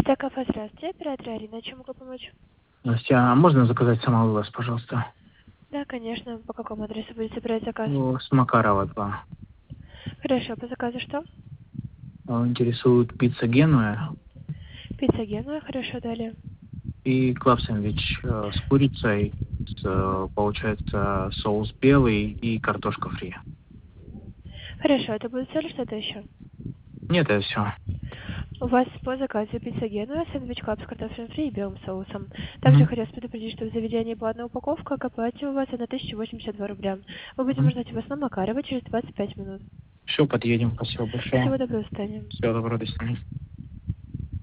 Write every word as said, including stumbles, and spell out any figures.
Это кафе «Здравствуйте», оператор Арина. Чем могу помочь? Настя, а можно заказать самовывоз, вас, пожалуйста? Да, конечно. По какому адресу будете брать заказ? Ну, с Макарова два. Хорошо, по заказу что? А, Интересует пицца Генуя Пицца Генуя, хорошо, далее. и клаб-сэндвич э, с курицей, с, э, получается, соус белый и картошка фри. Хорошо, это будет все или что-то еще? Нет, это все. У вас по заказу пицца Генуя, сэндвич клаб с картофелем фри и белым соусом. Также хотелось предупредить, что в заведении платная упаковка, к оплате у вас на тысячу восемьдесят два рубля. Мы будем ждать вас на Макарова через двадцать пять минут. Все, подъедем. Спасибо большое. Всего доброго, до свидания. Всего доброго, до свидания.